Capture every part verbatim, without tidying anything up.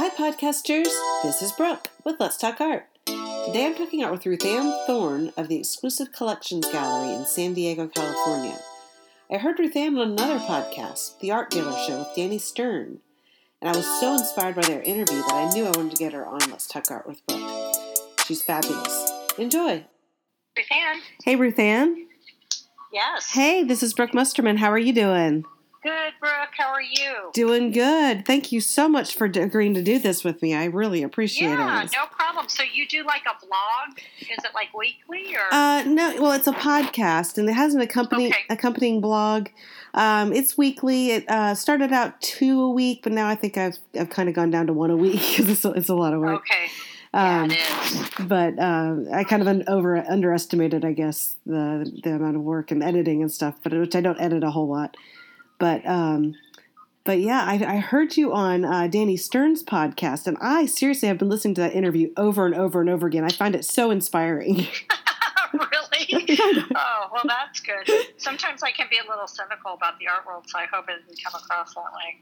Hi, podcasters. This is Brooke with Let's Talk Art. Today I'm talking art with Ruth Ann Thorne of the Exclusive Collections Gallery in San Diego, California. I heard Ruth Ann on another podcast, The Art Dealer Show with Danny Stern, and I was so inspired by their interview that I knew I wanted to get her on Let's Talk Art with Brooke. She's fabulous. Enjoy. Ruth Ann. Hey, Ruth Ann. Yes. Hey, this is Brooke Musterman. How are you doing? Good, Brooke. How are you? Doing good. Thank you so much for agreeing to do this with me. I really appreciate yeah, it. Yeah, no problem. So you do like a vlog? Is it like weekly or? Uh, no. Well, it's a podcast, and it has an accompanying okay. accompanying blog. Um, it's weekly. It uh, started out two a week, but now I think I've I've kind of gone down to one a week because it's, it's a lot of work. Okay. Um, yeah, it is. But uh, I kind of un- over underestimated, I guess, the the amount of work and editing and stuff. But which I don't edit a whole lot. But um, but yeah, I, I heard you on uh, Danny Stern's podcast, and I seriously have been listening to that interview over and over and over again. I find it so inspiring. Really? Oh, well, that's good. Sometimes I can be a little cynical about the art world, so I hope it doesn't come across that way.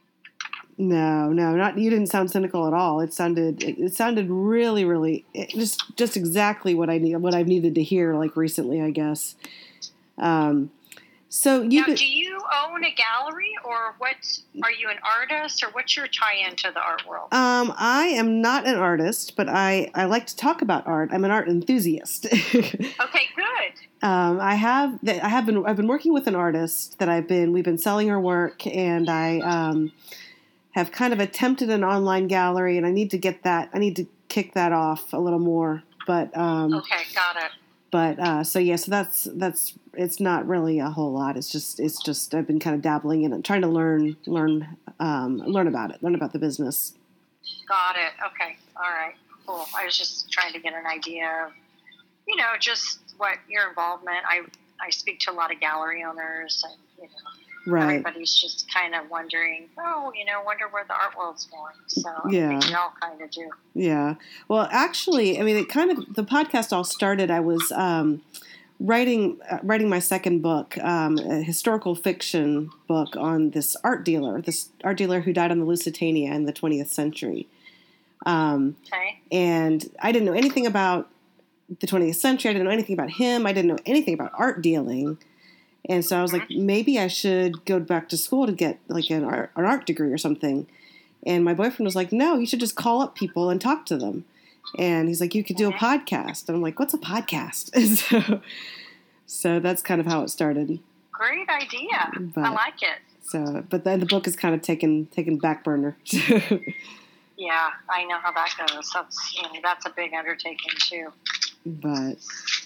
No, no, not you. Didn't sound cynical at all. It sounded, it, it sounded really, really, it, just, just exactly what I need, what I've needed to hear, like recently, I guess. Um, so you now, could, do you own a gallery, or what? Are you an artist, or what's your tie-in to the art world? Um, I am not an artist, but I, I like to talk about art. I'm an art enthusiast. Okay, good. Um, I have, I have been, I've been working with an artist that I've been, we've been selling her work, and I, um. have kind of attempted an online gallery, and I need to get that. I need to kick that off a little more. But um, okay, got it. But uh, so yeah, so that's that's it's not really a whole lot. It's just it's just I've been kind of dabbling in it, trying to learn learn um, learn about it, learn about the business. Got it. Okay. All right. Cool. I was just trying to get an idea of, you know, just what your involvement. I I speak to a lot of gallery owners, and you know. Right. Everybody's just kind of wondering, oh, you know, wonder where the art world's going. So yeah. I think we all kind of do. Yeah. Well, actually, I mean, it kind of, the podcast all started, I was um, writing uh, writing my second book, um, a historical fiction book on this art dealer, this art dealer who died on the Lusitania in the twentieth century. Um, okay. And I didn't know anything about the twentieth century. I didn't know anything about him. I didn't know anything about art dealing. And so I was like, maybe I should go back to school to get like an art, an art degree or something. And my boyfriend was like, no, you should just call up people and talk to them. And he's like, you could do a podcast. And I'm like, what's a podcast? And so, so that's kind of how it started. Great idea. But, I like it. So, but then the book is kind of taken taken back burner. Yeah, I know how that goes. That's you know, that's a big undertaking too. But.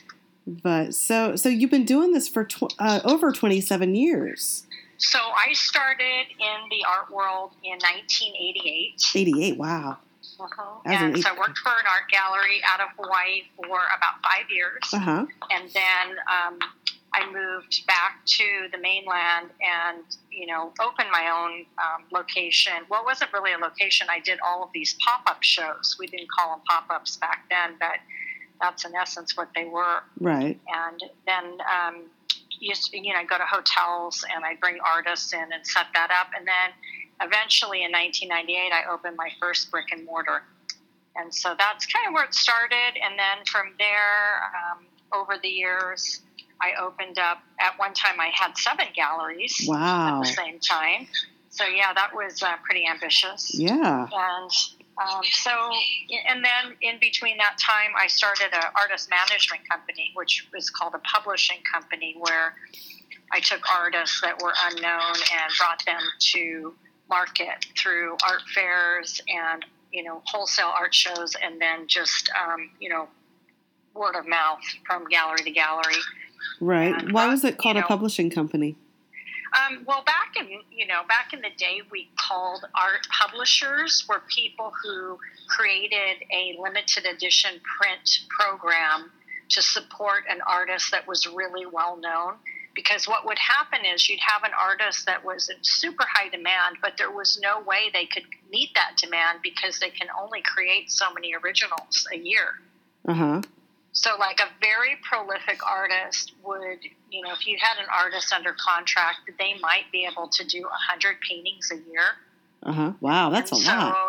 But so so you've been doing this for tw- uh, over twenty-seven years. So I started in the art world in nineteen eighty-eight. eighty-eight, wow. Uh-huh. And eight- so I worked for an art gallery out of Hawaii for about five years. Uh-huh. And then um, I moved back to the mainland and, you know, opened my own um, location. Well, it wasn't really a location. I did all of these pop-up shows. We didn't call them pop-ups back then, but that's in essence what they were. Right. And then, um, used to, you know, go to hotels and I'd bring artists in and set that up. And then eventually in nineteen ninety-eight, I opened my first brick and mortar. And so that's kind of where it started. And then from there, um, over the years, I opened up, at one time I had seven galleries. Wow. At the same time. So yeah, that was uh, pretty ambitious. Yeah. And Um, so, and then in between that time, I started an artist management company, which was called a publishing company, where I took artists that were unknown and brought them to market through art fairs and, you know, wholesale art shows, and then just, um, you know, word of mouth from gallery to gallery. Right. And, Why uh, was it called you know, a publishing company? Um, well, back in, you know, back in the day, we called art publishers were people who created a limited edition print program to support an artist that was really well known. Because what would happen is you'd have an artist that was in super high demand, but there was no way they could meet that demand because they can only create so many originals a year. Uh-huh. So like a very prolific artist would, you know, if you had an artist under contract, they might be able to do one hundred paintings a year. Uh-huh. Wow, that's and a so, lot.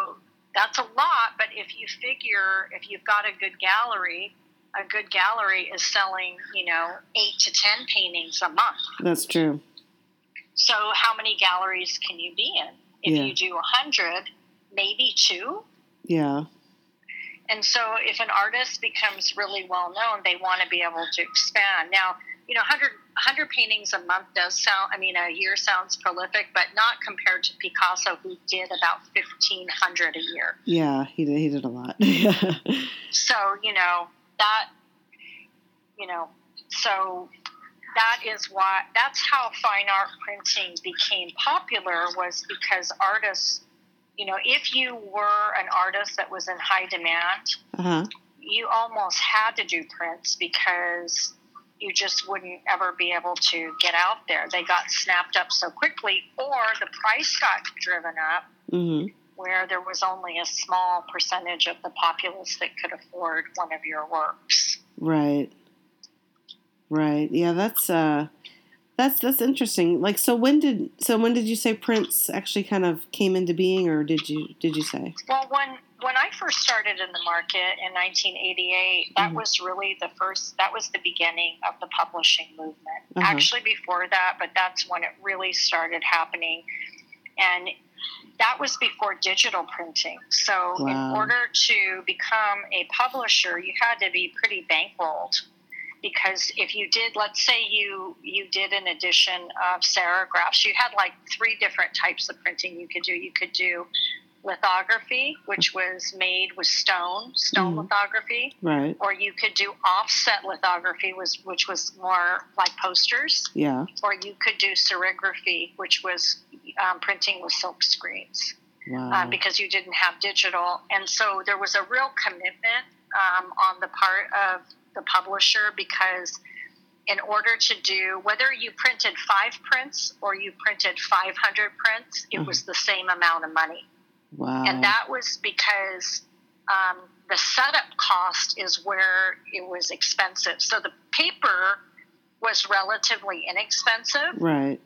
That's a lot, but if you figure, if you've got a good gallery, a good gallery is selling, you know, eight to ten paintings a month. That's true. So how many galleries can you be in? If Yeah. you do a hundred, maybe two. Yeah. And so if an artist becomes really well known, they want to be able to expand. Now, you know, one hundred, one hundred paintings a month does sound, I mean, a year sounds prolific, but not compared to Picasso, who did about fifteen hundred a year. Yeah, he did, he did a lot. So, you know, that, you know, so that is why, that's how fine art printing became popular, was because artists, you know, if you were an artist that was in high demand, Uh-huh. you almost had to do prints because you just wouldn't ever be able to get out there. They got snapped up so quickly, or the price got driven up, Mm-hmm. where there was only a small percentage of the populace that could afford one of your works. Right. Right. Yeah, that's uh that's that's interesting. Like, so when did so when did you say prints actually kind of came into being, or did you did you say? Well, when when I first started in the market in nineteen eighty-eight, that Mhm. was really the first, that was the beginning of the publishing movement. Uh-huh. Actually before that, but that's when it really started happening. And that was before digital printing. So Wow. in order to become a publisher, you had to be pretty bankrolled. Because if you did, let's say you you did an edition of serigraphs, you had like three different types of printing you could do. You could do lithography, which was made with stone, stone Mhm. lithography, Right. or you could do offset lithography, was which was more like posters, Yeah. or you could do serigraphy, which was um, printing with silk screens, Wow. uh, because you didn't have digital. And so there was a real commitment um, on the part of the publisher, because in order to do, whether you printed five prints or you printed five hundred prints, it Uh-huh. was the same amount of money. Wow. And that was because um, the setup cost is where it was expensive. So the paper was relatively inexpensive, Right.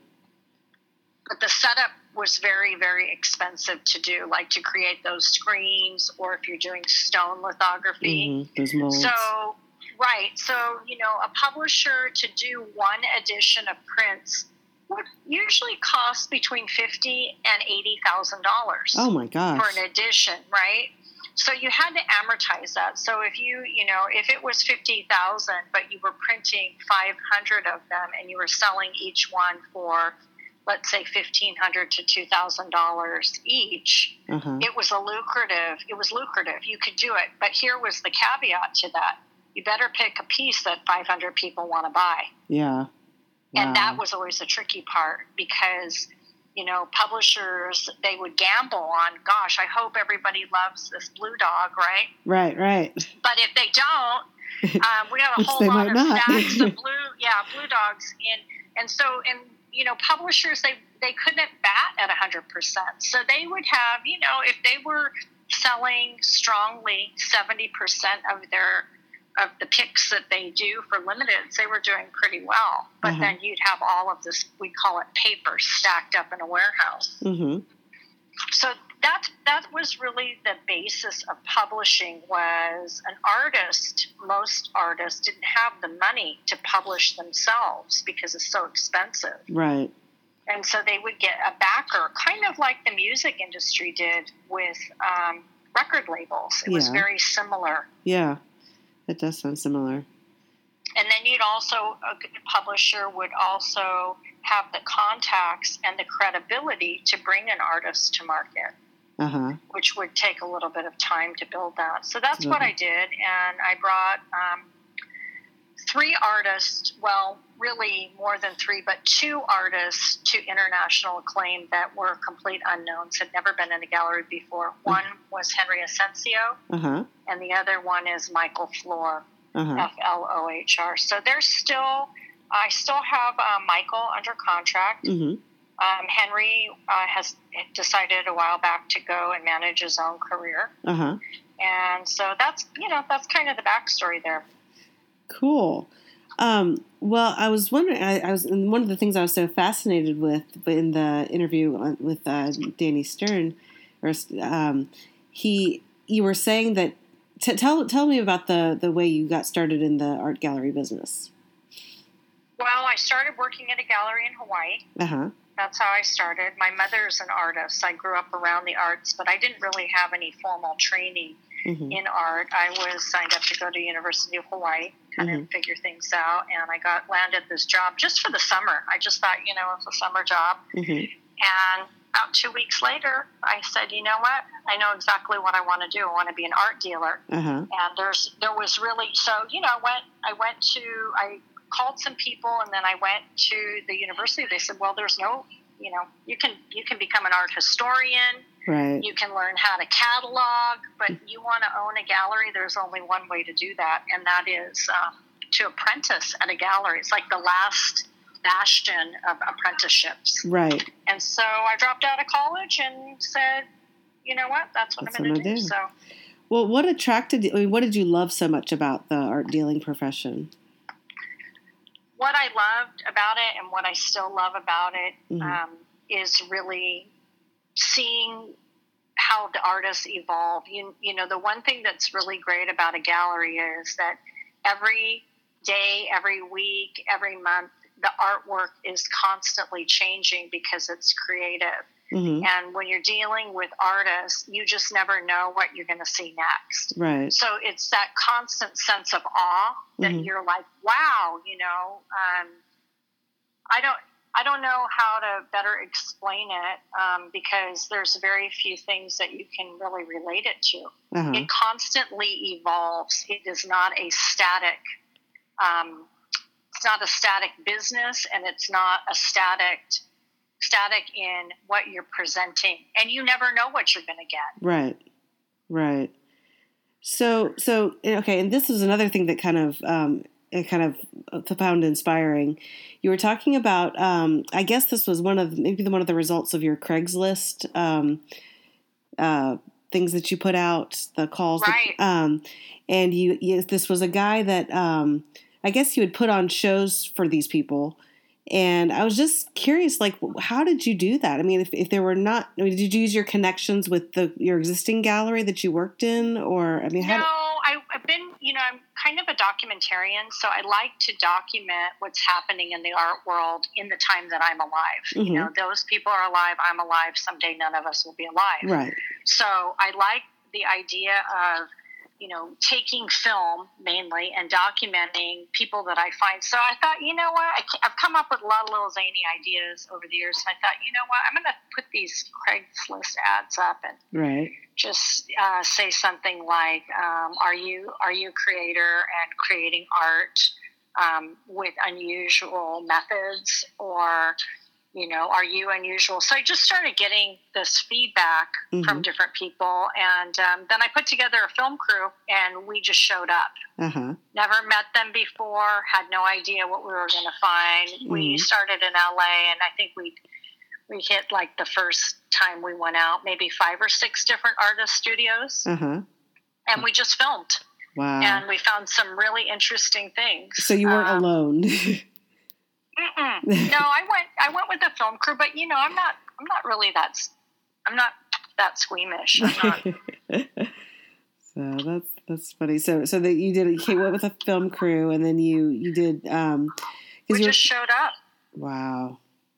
but the setup was very, very expensive to do, like to create those screens, or if you're doing stone lithography. Mm-hmm. Those molds. So, right. So, you know, a publisher to do one edition of prints would usually cost between fifty and eighty thousand dollars. Oh my gosh. For an edition, right? So you had to amortize that. So if you, you know, if it was fifty thousand, but you were printing five hundred of them, and you were selling each one for, let's say, fifteen hundred to two thousand dollars each, Uh-huh. it was a lucrative. It was lucrative. You could do it, but here was the caveat to that: you better pick a piece that five hundred people want to buy. Yeah. And Wow. that was always the tricky part, because, you know, publishers, they would gamble on, gosh, I hope everybody loves this blue dog, right? Right, right. But if they don't, um, we have a Which whole they lot might of not. stacks of blue, yeah, blue dogs. And, and so, and, you know, publishers, they, they couldn't bat at one hundred percent. So they would have, you know, if they were selling strongly seventy percent of their of the picks that they do for limiteds, they were doing pretty well. But Uh-huh. then you'd have all of this, we call it paper, stacked up in a warehouse. Mm-hmm. So that that was really the basis of publishing. Was an artist, most artists didn't have the money to publish themselves because it's so expensive. Right. And so they would get a backer, kind of like the music industry did with um, record labels. It was Yeah. very similar. Yeah. That does sound similar. And then you'd also, a good publisher would also have the contacts and the credibility to bring an artist to market, Uh-huh. which would take a little bit of time to build that. So that's Absolutely. what I did. And I brought um, three artists, well, really more than three, but two artists to international acclaim that were complete unknowns, had never been in a gallery before. One was Henry Asensio, Uh-huh. and the other one is Michael Flohr, Uh-huh. F L O H R. So there's still, I still have uh, Michael under contract. Mm-hmm. Um, Henry uh, has decided a while back to go and manage his own career. Uh-huh. And so that's, you know, that's kind of the backstory there. Cool. Um, well, I was wondering, I, I was, and one of the things I was so fascinated with in the interview on- with uh, Danny Stern, or, um, he, you were saying that, t- tell, tell me about the, the way you got started in the art gallery business. Well, I started working at a gallery in Hawaii. Uh-huh. That's how I started. My mother's an artist. I grew up around the arts, but I didn't really have any formal training mm-hmm. in art. I was signed up to go to University of Hawaii, kind mm-hmm. of figure things out, and I got landed this job just for the summer. I just thought, you know, it's a summer job. Mm-hmm. And about two weeks later, I said, you know what? I know exactly what I want to do. I want to be an art dealer. Uh-huh. And there's there was really so you know went I went to I. called some people, and then I went to the university. They said, well, there's no, you know, you can you can become an art historian. Right. You can learn how to catalog, but you want to own a gallery, there's only one way to do that, and that is um, to apprentice at a gallery. It's like the last bastion of apprenticeships. Right. And so I dropped out of college and said, you know what, that's what that's I'm going to do. do. So, well, what attracted you, I mean, what did you love so much about the art dealing profession? What I loved about it and what I still love about it mm-hmm. um, is really seeing how the artists evolve. You, you know, the one thing that's really great about a gallery is that every day, every week, every month, the artwork is constantly changing because it's creative. Mm-hmm. And when you're dealing with artists, you just never know what you're going to see next. Right. So it's that constant sense of awe that mm-hmm. you're like, wow, you know, um, I don't, I don't know how to better explain it um, because there's very few things that you can really relate it to. Uh-huh. It constantly evolves. It is not a static, um, it's not a static business, and it's not a static static in what you're presenting, and you never know what you're going to get. Right. Right. So, so, okay. And this is another thing that kind of, um, it kind of found inspiring. You were talking about, um, I guess this was one of, maybe the, one of the results of your Craigslist, um, uh, things that you put out, the calls. Right. That, um, and you, you, this was a guy that, um, I guess you would put on shows for these people. And I was just curious, like, how did you do that? I mean, if, if there were not, I mean, did you use your connections with the your existing gallery that you worked in? Or, I mean, how? No, I, I've been, you know, I'm kind of a documentarian, so I like to document what's happening in the art world in the time that I'm alive. Mm-hmm. You know, those people are alive, I'm alive, someday none of us will be alive. Right. So I like the idea of, you know, taking film mainly and documenting people that I find. So I thought, you know what, I, I've come up with a lot of little zany ideas over the years. And I thought, you know what, I'm going to put these Craigslist ads up and right. just uh, say something like, um, are you are you a creator and creating art um, with unusual methods, or you know, are you unusual? So I just started getting this feedback mm-hmm. from different people. And um, then I put together a film crew, and we just showed up. Uh-huh. Never met them before, had no idea what we were going to find. Mm-hmm. We started in L A, and I think we we hit, like, the first time we went out, maybe five or six different artist studios. Uh-huh. And we just filmed. Wow. And we found some really interesting things. So you weren't um, alone. Mm-mm. No, I went. I went with the film crew, but you know, I'm not. I'm not really that. I'm not that squeamish. I'm not. So that's that's funny. So so that you did. You came went with a film crew, and then you you did. Um, we you just were, showed up. Wow.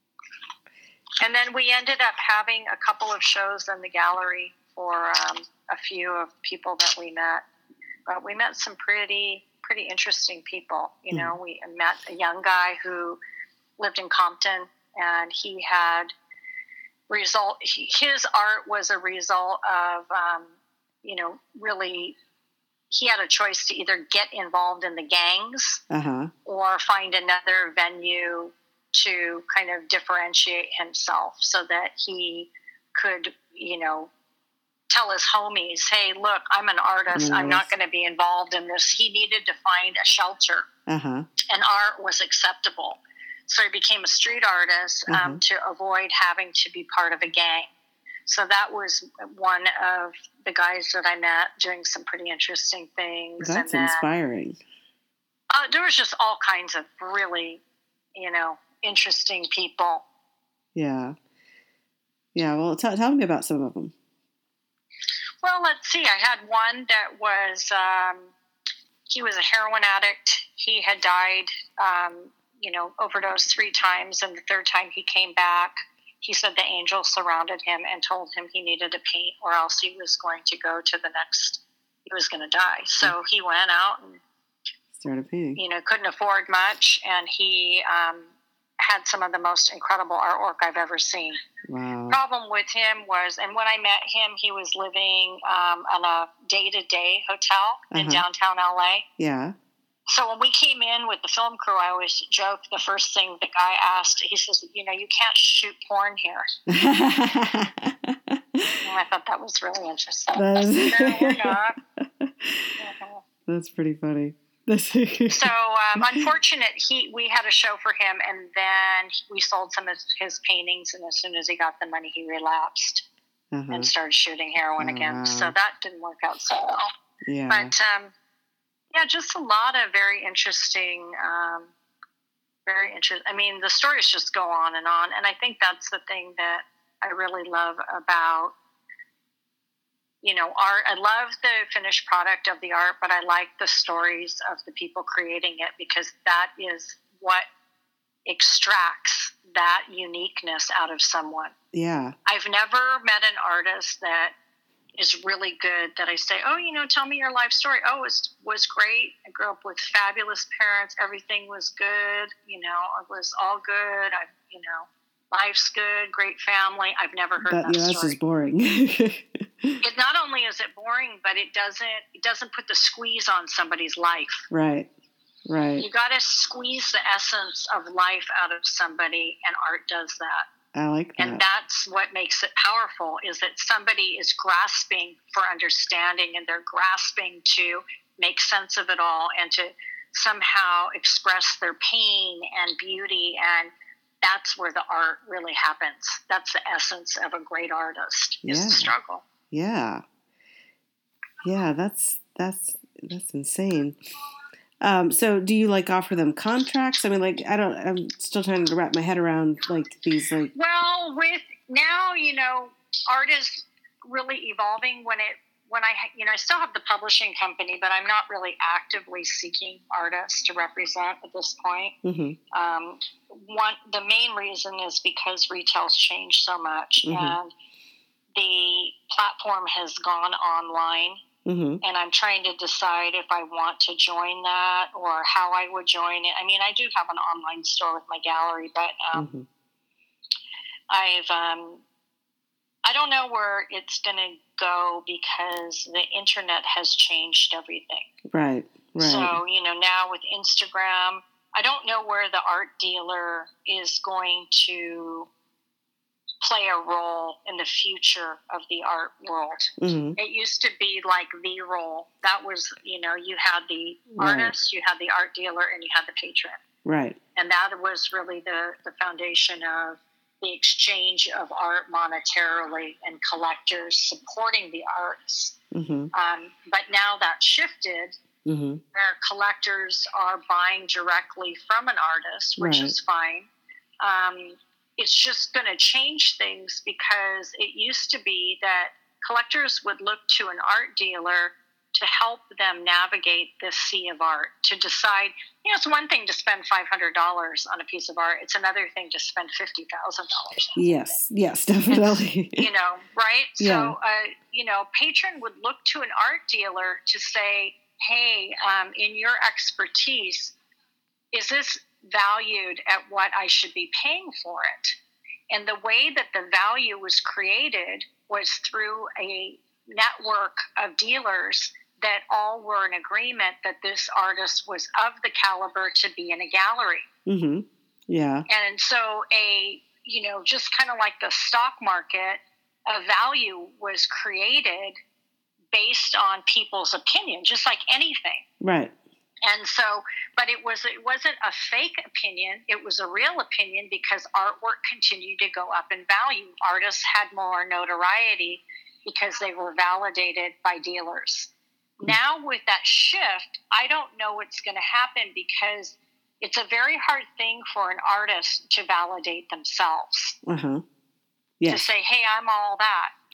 And then we ended up having a couple of shows in the gallery for um, a few of people that we met. But we met some pretty. pretty interesting people. You know, we met a young guy who lived in Compton, and he had result, he, his art was a result of, um, you know, really, he had a choice to either get involved in the gangs uh-huh. or find another venue to kind of differentiate himself so that he could, you know, tell his homies, hey, look, I'm an artist. Nice. I'm not going to be involved in this. He needed to find a shelter, uh-huh. and art was acceptable. So he became a street artist uh-huh. um, to avoid having to be part of a gang. So that was one of the guys that I met doing some pretty interesting things. That's and then, inspiring. Uh, there was just all kinds of really, you know, interesting people. Yeah. Yeah, well, t- tell me about some of them. Well, let's see. I had one that was, um, he was a heroin addict. He had died, um, you know, overdosed three times. And the third time he came back, he said the angels surrounded him and told him he needed to paint or else he was going to go to the next, he was going to die. So he went out and started painting. You know, couldn't afford much. And he um, had some of the most incredible artwork I've ever seen. Wow. Problem with him was, and when I met him, he was living um, in a day-to-day hotel uh-huh. in downtown L A. Yeah. So when we came in with the film crew, I always joke, the first thing the guy asked, he says, you know, you can't shoot porn here. And I thought that was really interesting. That is... No, we're not. Uh-huh. That's pretty funny. So um, unfortunate, he we had a show for him, and then we sold some of his paintings, and as soon as he got the money, he relapsed uh-huh. and started shooting heroin oh, again. Wow. So that didn't work out so well. Yeah. But um, yeah, just a lot of very interesting, um, very interesting. I mean, the stories just go on and on, and I think that's the thing that I really love about. You know, art, I love the finished product of the art, but I like the stories of the people creating it because that is what extracts that uniqueness out of someone. Yeah. I've never met an artist that is really good that I say, oh, you know, tell me your life story. Oh, it was, was great. I grew up with fabulous parents. Everything was good. You know, it was all good. I, you know, life's good, great family. I've never heard that, that yeah, story. That's just boring. It not only is it boring, but it doesn't it doesn't put the squeeze on somebody's life. Right, right. You got to squeeze the essence of life out of somebody, and art does that. I like that. And that's what makes it powerful, is that somebody is grasping for understanding, and they're grasping to make sense of it all and to somehow express their pain and beauty, and that's where the art really happens. That's the essence of a great artist, is yeah. the struggle. Yeah. Yeah, that's that's that's insane. Um, so do you like offer them contracts? I mean, like, I don't, I'm still trying to wrap my head around like these, like. Well, with now, you know, art is really evolving. When it, when I, you know, I still have the publishing company, but I'm not really actively seeking artists to represent at this point. Mm-hmm. Um, one, the main reason is because retail's changed so much, mm-hmm. and the platform has gone online. Mm-hmm. And I'm trying to decide if I want to join that or how I would join it. I mean, I do have an online store with my gallery, but um, mm-hmm. I've um, I don't know where it's going to go because the internet has changed everything. Right, right. So, you know, now with Instagram, I don't know where the art dealer is going to play a role in the future of the art world. Mm-hmm. It used to be like the role. That was, you know, you had the right. artist, you had the art dealer, and you had the patron. Right. And that was really the, the foundation of the exchange of art monetarily and collectors supporting the arts. Mm-hmm. Um, but now that's shifted, mm-hmm. where collectors are buying directly from an artist, which right. is fine. Um, It's just going to change things because it used to be that collectors would look to an art dealer to help them navigate this sea of art, to decide, you know, it's one thing to spend five hundred dollars on a piece of art. It's another thing to spend fifty thousand dollars. Yes, yes, definitely. You know, right? Yeah. So, uh, you know, patron would look to an art dealer to say, hey, um, in your expertise, is this valued at what I should be paying for it? And the way that the value was created was through a network of dealers that all were in agreement that this artist was of the caliber to be in a gallery. Mm-hmm. Yeah. And so a, you know, just kind of like the stock market, a value was created based on people's opinion, just like anything. Right. And so, but it was, it wasn't a fake opinion. It was a real opinion because artwork continued to go up in value. Artists had more notoriety because they were validated by dealers. Now with that shift, I don't know what's going to happen because it's a very hard thing for an artist to validate themselves. Uh-huh. Yes. To say, hey, I'm all that.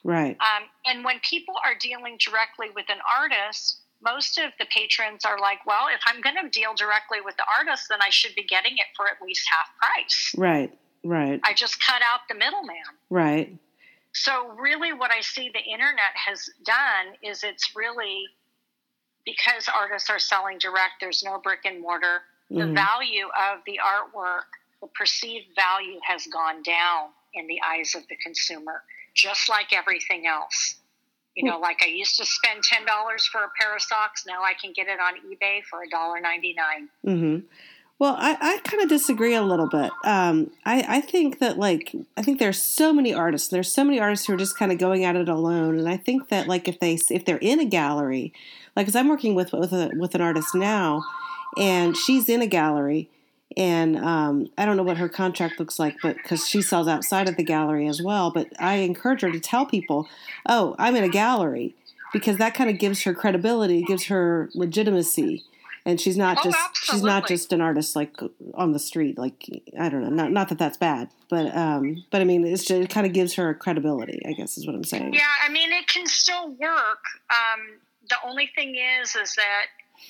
Right. Um, and when people are dealing directly with an artist, most of the patrons are like, well, if I'm going to deal directly with the artist, then I should be getting it for at least half price. Right. Right. I just cut out the middleman. Right. So really what I see the internet has done is it's really, because artists are selling direct, there's no brick and mortar, the Mm-hmm. value of the artwork, the perceived value has gone down in the eyes of the consumer, just like everything else. You know, like I used to spend ten dollars for a pair of socks. Now I can get it on eBay for one dollar and ninety-nine cents. Mm-hmm. Well, I, I kind of disagree a little bit. Um, I, I think that, like, I think there's so many artists. There's so many artists who are just kind of going at it alone. And I think that, like, if they if they're in a gallery, like, because I'm working with with a, with an artist now, and she's in a gallery, and um, I don't know what her contract looks like, but because she sells outside of the gallery as well. But I encourage her to tell people, "Oh, I'm in a gallery," because that kind of gives her credibility, gives her legitimacy. And she's not Oh, just absolutely. she's not just an artist like on the street. Like, I don't know, not not that that's bad, but um, but I mean, it's just, it kind of gives her credibility, I guess is what I'm saying. Yeah, I mean, it can still work. Um, the only thing is, is that,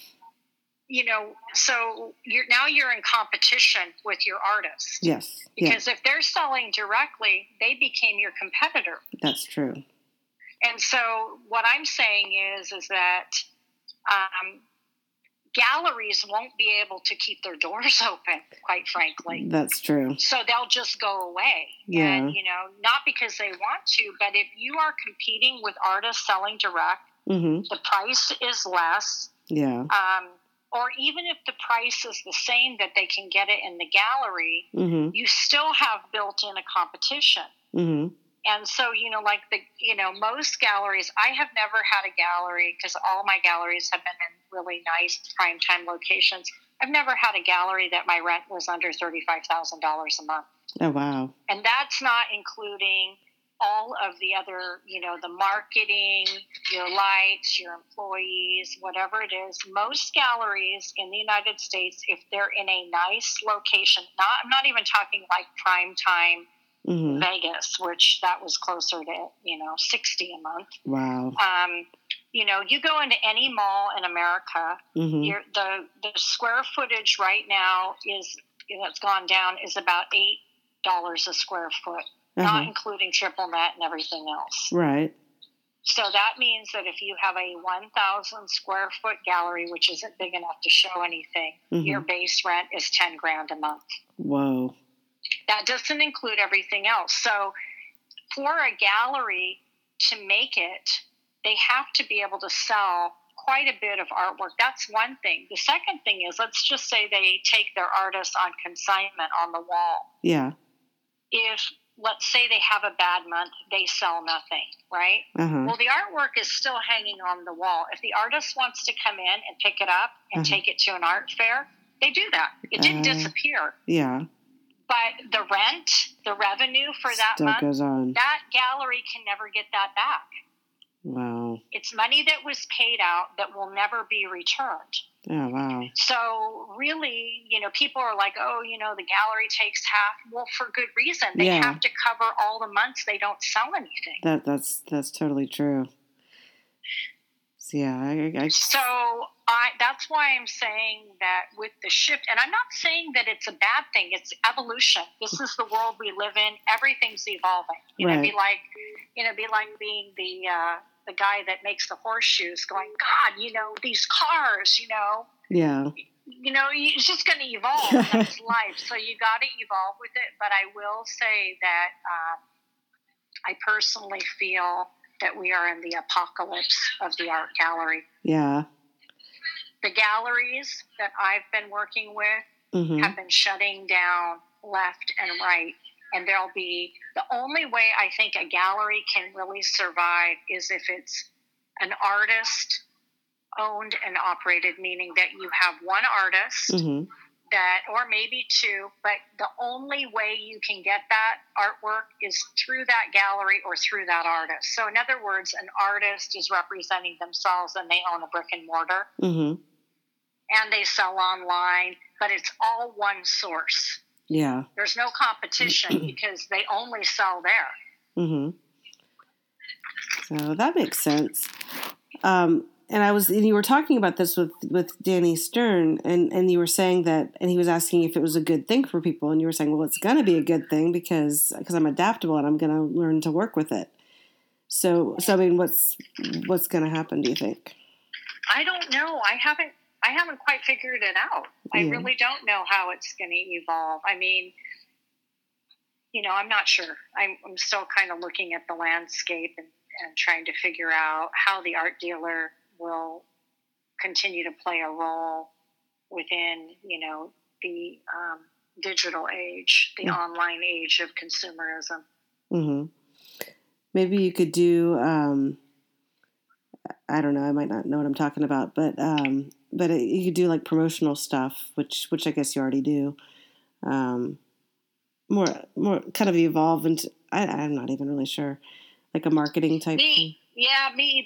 you know, so you're now you're in competition with your artist. Yes. Because yeah. if they're selling directly, they became your competitor. That's true. And so what I'm saying is, is that um, galleries won't be able to keep their doors open, quite frankly. That's true. So they'll just go away. Yeah. And, you know, not because they want to, but if you are competing with artists selling direct, Mm-hmm. the price is less. Yeah. Um, or even if the price is the same that they can get it in the gallery, Mm-hmm. you still have built in a competition. Mm-hmm. And so, you know, like the, you know, most galleries, I have never had a gallery because all my galleries have been in really nice primetime locations. I've never had a gallery that my rent was under thirty-five thousand dollars a month. Oh, wow. And that's not including all of the other, you know, the marketing, your lights, your employees, whatever it is. Most galleries in the United States, if they're in a nice location, not, I'm not even talking like prime time Mm-hmm. Vegas, which that was closer to, you know, sixty a month. Wow. Um, you know, you go into any mall in America, Mm-hmm. you're, the the square footage right now is, you know, it's gone down, is about eight dollars a square foot, Uh-huh. not including triple net and everything else. Right. So that means that if you have a one thousand square foot gallery, which isn't big enough to show anything, Mm-hmm. your base rent is ten grand a month. Whoa. That doesn't include everything else. So for a gallery to make it, they have to be able to sell quite a bit of artwork. That's one thing. The second thing is, let's just say they take their artists on consignment on the wall. Yeah. If, let's say they have a bad month, they sell nothing, right? Uh-huh. Well, the artwork is still hanging on the wall. If the artist wants to come in and pick it up and Uh-huh. take it to an art fair, they do that. It didn't Uh, disappear. Yeah. But the rent, the revenue for that Still month, goes on. that gallery can never get that back. Wow. It's money that was paid out that will never be returned. Oh, wow. So really, you know, people are like, oh, you know, the gallery takes half. Well, for good reason. They Yeah. have to cover all the months they don't sell anything. That that's that's totally true. So, yeah, I, I, I So I, that's why I'm saying that with the shift, and I'm not saying that it's a bad thing. It's evolution. This is the world we live in. Everything's evolving. You know, Right. be like, you know, be like being the uh, the guy that makes the horseshoes, going, God, you know, these cars, you know, yeah. you know, it's just going to evolve. That's life. So you got to evolve with it. But I will say that um, I personally feel that we are in the apocalypse of the art gallery. Yeah. The galleries that I've been working with Mm-hmm. have been shutting down left and right. And there'll be, the only way I think a gallery can really survive is if it's an artist owned and operated, meaning that you have one artist Mm-hmm. that, or maybe two, but the only way you can get that artwork is through that gallery or through that artist. So in other words, an artist is representing themselves and they own a brick and mortar Mm-hmm. and they sell online, but it's all one source. Yeah. There's no competition because they only sell there. Mm-hmm. So that makes sense. Um, and I was, and you were talking about this with, with Danny Stern, and, and you were saying that, and he was asking if it was a good thing for people, and you were saying, well, it's going to be a good thing because because I'm adaptable and I'm going to learn to work with it. So, so I mean, what's what's going to happen? Do you think? I don't know. I haven't. I haven't quite figured it out. I yeah. really don't know how it's going to evolve. I mean, you know, I'm not sure. I'm, I'm still kind of looking at the landscape and, and trying to figure out how the art dealer will continue to play a role within, you know, the um, digital age, the mm-hmm. online age of consumerism. Mm-hmm. Maybe you could do, um, I don't know, I might not know what I'm talking about, but um, but it, you could do like promotional stuff, which which I guess you already do. Um, more more kind of evolve into, I, I'm not even really sure, like a marketing type me, thing. Yeah, me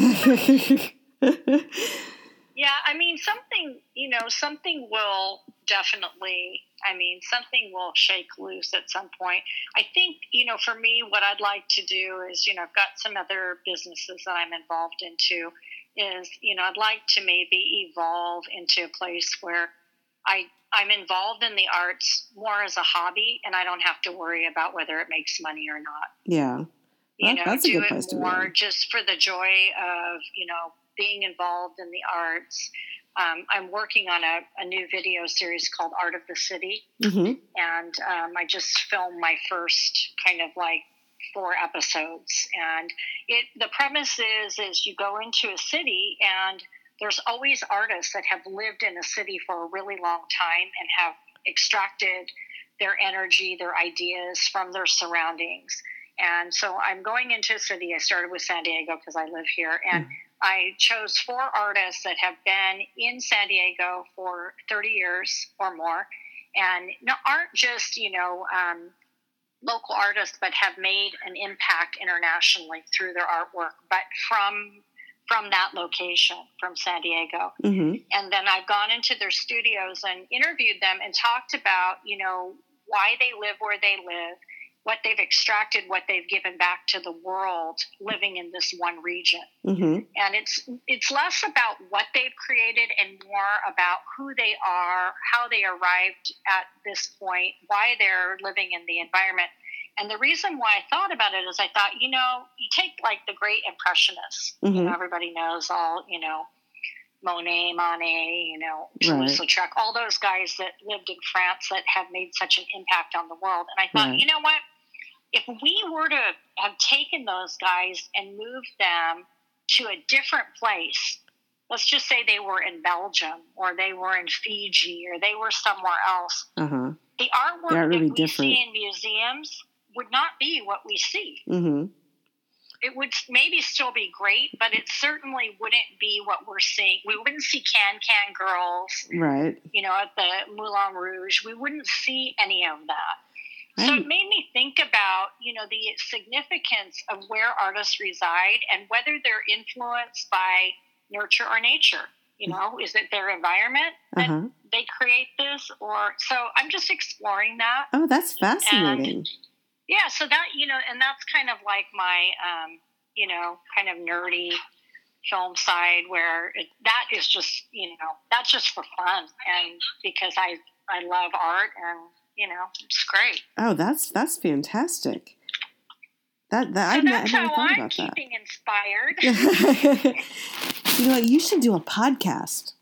either. Yeah, I mean, something, you know, something will definitely, I mean, something will shake loose at some point. I think, you know, for me, what I'd like to do is, you know, I've got some other businesses that I'm involved into, is, you know, I'd like to maybe evolve into a place where I, I'm involved in the arts more as a hobby, and I don't have to worry about whether it makes money or not. Yeah. You Well, know, that's a do good place it to be more in. just for the joy of, you know, being involved in the arts. Um, I'm working on a, a new video series called Art of the City. Mm-hmm. And um, I just filmed my first kind of like four episodes. And it the premise is, is you go into a city and there's always artists that have lived in a city for a really long time and have extracted their energy, their ideas from their surroundings. And so I'm going into a city. I started with San Diego because I live here. And mm-hmm. I chose four artists that have been in San Diego for thirty years or more, and aren't just, you know, um, local artists, but have made an impact internationally through their artwork, but from from that location, from San Diego. Mm-hmm. And then I've gone into their studios and interviewed them and talked about, you know, why they live where they live, what they've extracted, what they've given back to the world living in this one region. Mm-hmm. And it's it's less about what they've created and more about who they are, how they arrived at this point, why they're living in the environment. And the reason why I thought about it is I thought, you know, you take like the great Impressionists, mm-hmm. you know, everybody knows all, you know, Monet, Monet, you know, Toulouse-Lautrec, right. all those guys that lived in France that have made such an impact on the world. And I thought, right. you know what? If we were to have taken those guys and moved them to a different place, let's just say they were in Belgium or they were in Fiji or they were somewhere else, uh-huh. the artwork really that we different. see in museums would not be what we see. Mm-hmm. It would maybe still be great, but it certainly wouldn't be what we're seeing. We wouldn't see Can-Can Girls, right? You know, at the Moulin Rouge. We wouldn't see any of that. So it made me think about, you know, the significance of where artists reside and whether they're influenced by nurture or nature. You know, is it their environment that uh-huh. they create this? Or so I'm just exploring that. Oh, that's fascinating. And, yeah, so that, you know, and that's kind of like my, um, you know, kind of nerdy film side where it, that is just, you know, that's just for fun. And because I, I love art and, you know, it's great. Oh, that's that's fantastic. That that so I've, that's I've never how thought I'm about that. Keeping inspired. You know what? You should do a podcast.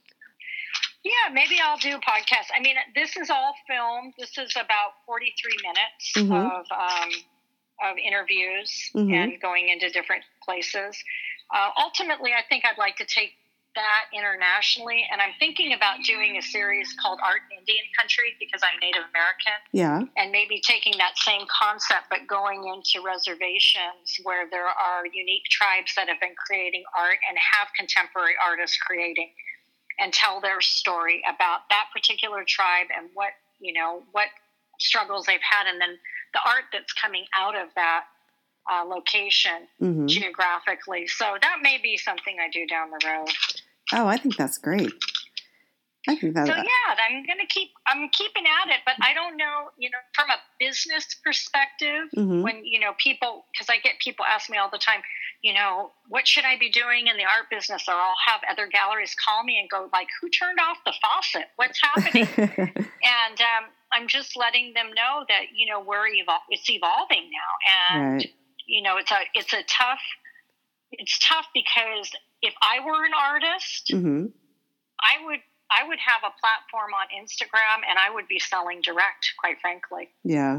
Yeah, maybe I'll do a podcast. I mean, this is all filmed. This is about forty-three minutes mm-hmm. of um, of interviews mm-hmm. and going into different places. Uh, ultimately, I think I'd like to take that internationally, and I'm thinking about doing a series called Art in Indian Country because I'm Native American. Yeah. And maybe taking that same concept but going into reservations where there are unique tribes that have been creating art and have contemporary artists creating and tell their story about that particular tribe and what, you know, what struggles they've had, and then the art that's coming out of that Uh, location mm-hmm. geographically. So that may be something I do down the road. Oh, I think that's great. I think that. So yeah, I'm gonna keep. I'm keeping at it, but I don't know. You know, from a business perspective, mm-hmm. when you know people, because I get people ask me all the time, you know, what should I be doing in the art business? Or I'll have other galleries call me and go like, "Who turned off the faucet? What's happening?" and um, I'm just letting them know that you know we're evol- It's evolving now, and right. you know, it's a it's a tough. It's tough because if I were an artist, mm-hmm. I would. I would have a platform on Instagram and I would be selling direct, quite frankly. Yeah.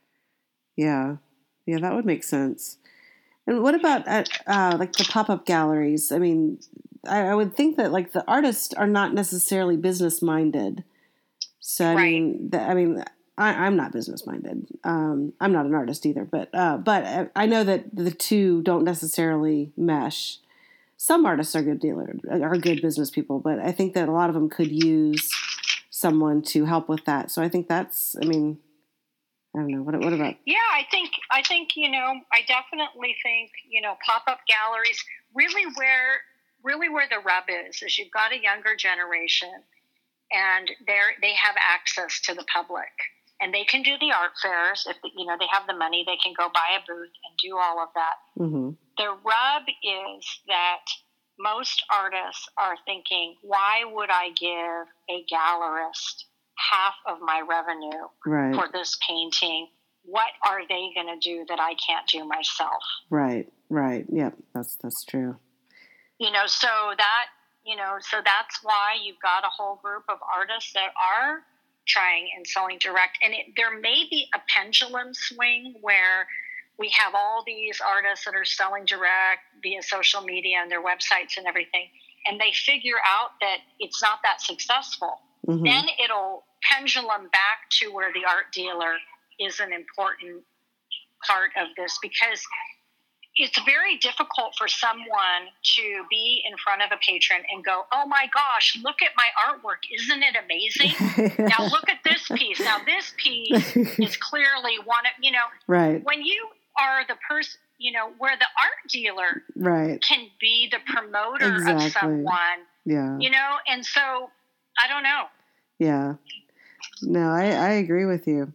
Yeah. Yeah, that would make sense. And what about uh, uh, like the pop-up galleries? I mean, I, I would think that like the artists are not necessarily business-minded. So, I right. mean, the, I mean, I, I'm not business-minded. Um, I'm not an artist either, but uh, but I know that the two don't necessarily mesh. Some artists are good dealer, are good business people, but I think that a lot of them could use someone to help with that. So I think that's, I mean, I don't know. What, what about? Yeah, I think, I think, you know, I definitely think, you know, pop-up galleries, really where, really where the rub is, is you've got a younger generation and they're, they have access to the public and they can do the art fairs. If, you know, they have the money, they can go buy a booth and do all of that. Mm-hmm. The rub is that most artists are thinking, why would I give a gallerist half of my revenue right. for this painting? What are they going to do that I can't do myself? Right, right. Yep, that's that's true. You know, so that, you know, so that's why you've got a whole group of artists that are trying and selling direct. And it, there may be a pendulum swing where we have all these artists that are selling direct via social media and their websites and everything, and they figure out that it's not that successful. Mm-hmm. Then it'll pendulum back to where the art dealer is an important part of this, because it's very difficult for someone to be in front of a patron and go, oh my gosh, look at my artwork. Isn't it amazing? Now look at this piece. Now this piece is clearly one of, you know, right. when you are the person, you know, where the art dealer right. can be the promoter exactly. of someone, yeah. you know, and so I don't know. Yeah. No, I, I agree with you.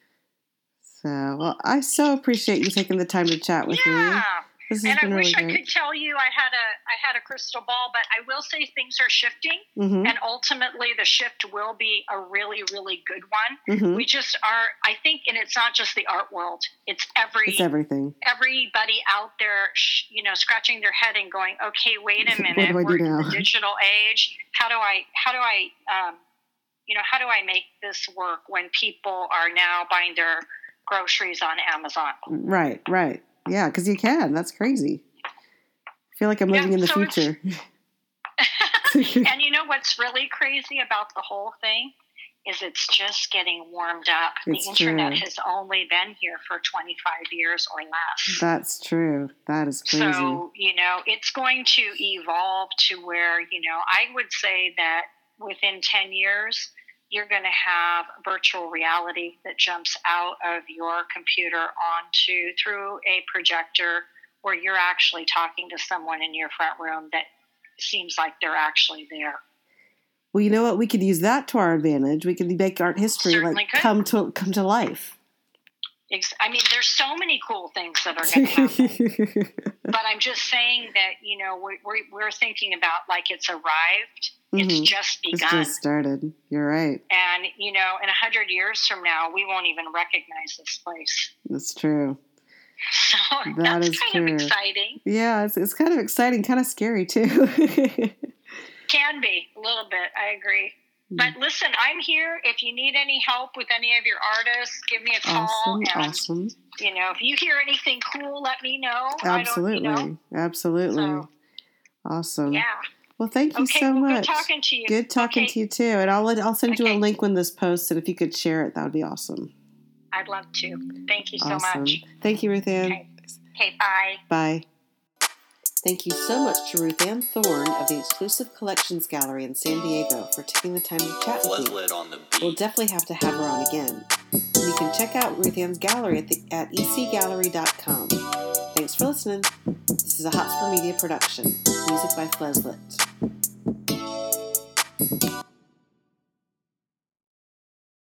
So, well, I so appreciate you taking the time to chat with yeah. me. This has and been I wish really I great. could tell you I had a I had a crystal ball, but I will say things are shifting, mm-hmm. and ultimately the shift will be a really, really good one. Mm-hmm. We just are, I think, and it's not just the art world; it's every it's everything. Everybody out there, you know, scratching their head and going, "Okay, wait a minute, what do I we're do now? in the digital age. How do I? How do I? Um, you know, how do I make this work when people are now buying their groceries on Amazon?" Right, right. Yeah, because you can. That's crazy. I feel like I'm living yeah, in the so future. And you know what's really crazy about the whole thing is it's just getting warmed up. It's the internet true. has only been here for twenty-five years or less. That's true. That is crazy. So, you know, it's going to evolve to where, you know, I would say that within ten years, you're going to have virtual reality that jumps out of your computer onto through a projector where you're actually talking to someone in your front room that seems like they're actually there. Well, you know what? We could use that to our advantage. We could make art history Certainly like could. come to come to life. I mean, there's so many cool things that are going to happen. But I'm just saying that, you know, we're, we're thinking about like it's arrived. Mm-hmm. It's just begun. It's just started. You're right. And, you know, in a hundred years from now, we won't even recognize this place. That's true. So that that's is kind true. of exciting. Yeah, it's, it's kind of exciting, kind of scary too. Can be a little bit. I agree. But listen, I'm here. If you need any help with any of your artists, give me a call. Awesome, and, awesome. You know, if you hear anything cool, let me know. Absolutely, I don't, you know. absolutely. So, awesome. Yeah. Well, thank you okay, so well, much. Good talking to you. Good talking okay. to you too. And I'll let, I'll send okay. you a link when this posts, and if you could share it, that would be awesome. I'd love to. Thank you so awesome. much. Thank you, Ruth Ann. Okay. okay, bye. Bye. Thank you so much to Ruth Ann Thorne of the Exclusive Collections Gallery in San Diego for taking the time to chat with me. On the beat. We'll definitely have to have her on again. And you can check out Ruth Ann's gallery at, the, at e c gallery dot com. Thanks for listening. This is a Hotspur Media production. Music by Fleslet.